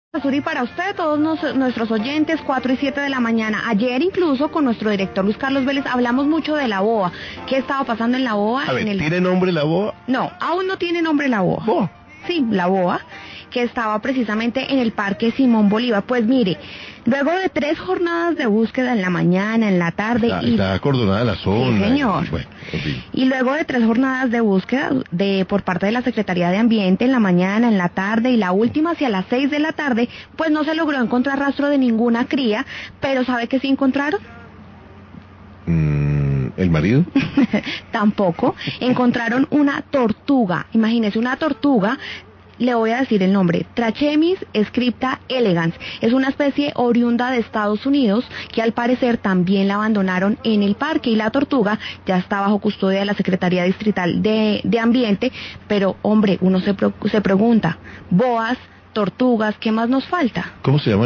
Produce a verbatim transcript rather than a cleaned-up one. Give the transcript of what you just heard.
Suri, para usted, todos nos, nuestros oyentes, cuatro y siete de la mañana. Ayer incluso con nuestro director Luis Carlos Vélez hablamos mucho de la boa. ¿Qué estaba pasando en la boa? A ver, en el... ¿tiene nombre la boa? No, aún no tiene nombre la boa. ¿Boa? Sí, la boa, que estaba precisamente en el Parque Simón Bolívar. Pues mire, luego de tres jornadas de búsqueda en la mañana, en la tarde... Está, y... está acordonada la zona. Sí, señor. Y, bueno, en fin. Y luego de tres jornadas de búsqueda de por parte de la Secretaría de Ambiente en la mañana, en la tarde y la última hacia las seis de la tarde, pues no se logró encontrar rastro de ninguna cría, pero ¿sabe qué sí encontraron? Mm, ¿El marido? Tampoco. Encontraron una tortuga. Imagínese, una tortuga. Le voy a decir el nombre, Trachemis scripta elegans. Es una especie oriunda de Estados Unidos que al parecer también la abandonaron en el parque, y la tortuga ya está bajo custodia de la Secretaría Distrital de, de Ambiente. Pero hombre, uno se, se pregunta, boas, tortugas, ¿qué más nos falta? ¿Cómo se llama?